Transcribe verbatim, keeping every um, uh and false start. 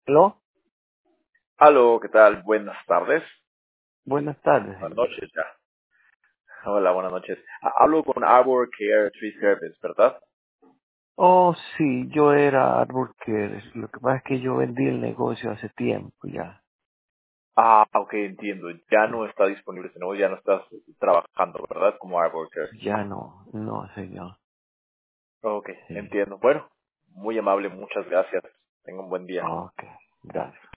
¿Aló? Aló, ¿qué tal? Buenas tardes. Buenas tardes, Buenas señor. noches ya. Hola, buenas noches. Ha- Hablo con Arbor Care Tree Service, ¿verdad? Oh, sí, yo era Arbor. Lo que pasa es que yo vendí el negocio hace tiempo ya. Ah, ok, entiendo. Ya Sí. no está disponible ese nuevo, ya no estás trabajando, ¿verdad? Como Arbor Care. Ya no, no, señor. Ok, Sí. entiendo. Bueno, muy amable, muchas gracias. Tenga un buen día. Ok, gracias.